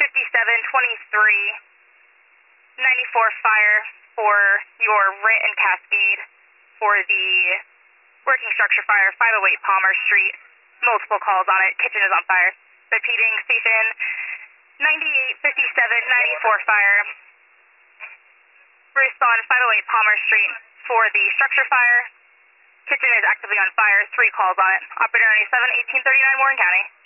fire for your Rit and Cascade for the working structure fire, 508 Palmer Street. Multiple calls on it. Kitchen is on fire. Repeating, station 9857, 94 fire. Respond 508 Palmer Street for the structure fire. Kitchen is actively on fire. 3 calls on it. Operator 97, 1839 Warren County.